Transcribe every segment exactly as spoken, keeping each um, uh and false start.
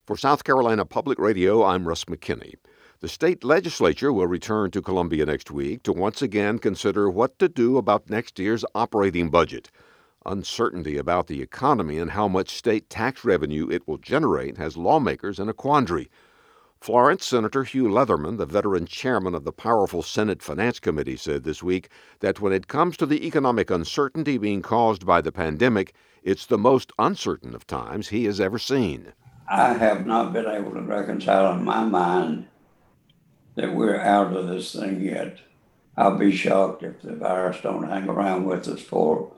For South Carolina Public Radio, I'm Russ McKinney. The state legislature will return to Columbia next week to once again consider what to do about next year's operating budget. Uncertainty about the economy and how much state tax revenue it will generate has lawmakers in a quandary. Florence Senator Hugh Leatherman, the veteran chairman of the powerful Senate Finance Committee, said this week that when it comes to the economic uncertainty being caused by the pandemic, it's the most uncertain of times he has ever seen. I have not been able to reconcile in my mind that we're out of this thing yet. I'll be shocked if the virus don't hang around with us for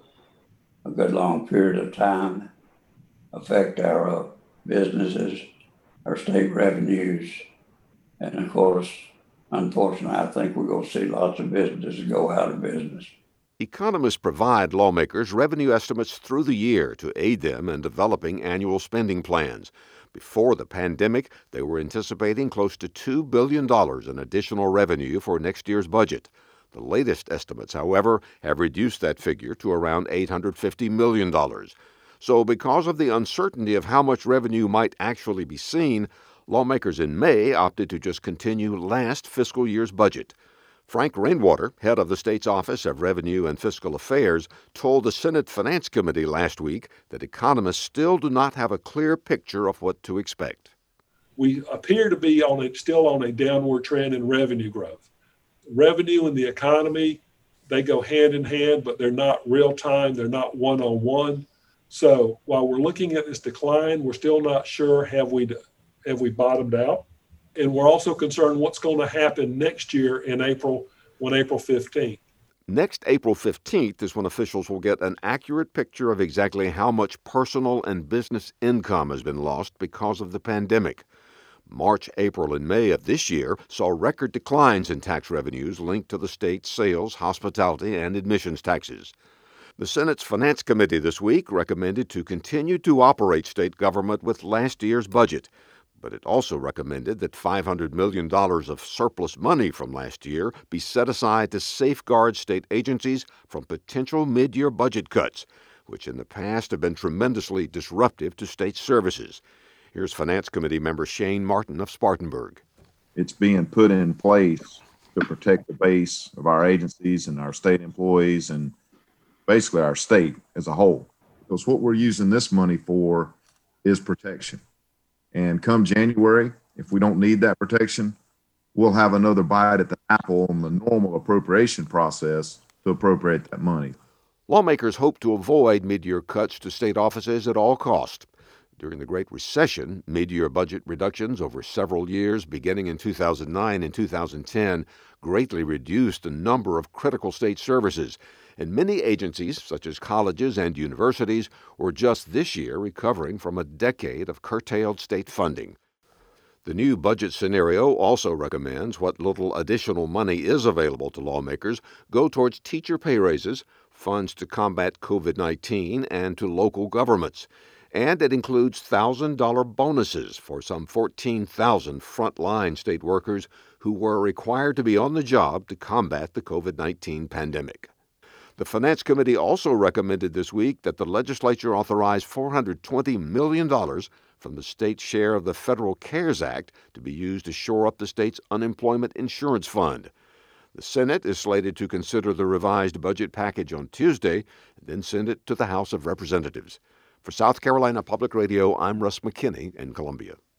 a good long period of time, affect our uh, businesses, our state revenues, and of course, unfortunately, I think we're going to see lots of businesses go out of business. Economists provide lawmakers revenue estimates through the year to aid them in developing annual spending plans. Before the pandemic, they were anticipating close to two billion dollars in additional revenue for next year's budget. The latest estimates, however, have reduced that figure to around eight hundred fifty million dollars. So because of the uncertainty of how much revenue might actually be seen, lawmakers in May opted to just continue last fiscal year's budget. Frank Rainwater, head of the state's Office of Revenue and Fiscal Affairs, told the Senate Finance Committee last week that economists still do not have a clear picture of what to expect. We appear to be on a, still on a downward trend in revenue growth. Revenue and the economy, they go hand in hand, but they're not real time. They're not one-on-one. So while we're looking at this decline, we're still not sure have we have we bottomed out. And we're also concerned what's going to happen next year in April, when April fifteenth. Next April fifteenth is when officials will get an accurate picture of exactly how much personal and business income has been lost because of the pandemic. March, April, and May of this year saw record declines in tax revenues linked to the state's sales, hospitality, and admissions taxes. The Senate's Finance Committee this week recommended to continue to operate state government with last year's budget. But it also recommended that five hundred million dollars of surplus money from last year be set aside to safeguard state agencies from potential mid-year budget cuts, which in the past have been tremendously disruptive to state services. Here's Finance Committee member Shane Martin of Spartanburg. It's being put in place to protect the base of our agencies and our state employees and basically our state as a whole. Because what we're using this money for is protection. And come January, if we don't need that protection, we'll have another bite at the apple on the normal appropriation process to appropriate that money. Lawmakers hope to avoid mid-year cuts to state offices at all cost. During the Great Recession, mid-year budget reductions over several years, beginning in two thousand nine and two thousand ten, greatly reduced the number of critical state services, and many agencies, such as colleges and universities, were just this year recovering from a decade of curtailed state funding. The new budget scenario also recommends what little additional money is available to lawmakers go towards teacher pay raises, funds to combat covid nineteen, and to local governments. And it includes one thousand dollars bonuses for some fourteen thousand frontline state workers who were required to be on the job to combat the covid nineteen pandemic. The Finance Committee also recommended this week that the legislature authorize four hundred twenty million dollars from the state's share of the Federal CARES Act to be used to shore up the state's unemployment insurance fund. The Senate is slated to consider the revised budget package on Tuesday and then send it to the House of Representatives. For South Carolina Public Radio, I'm Russ McKinney in Columbia.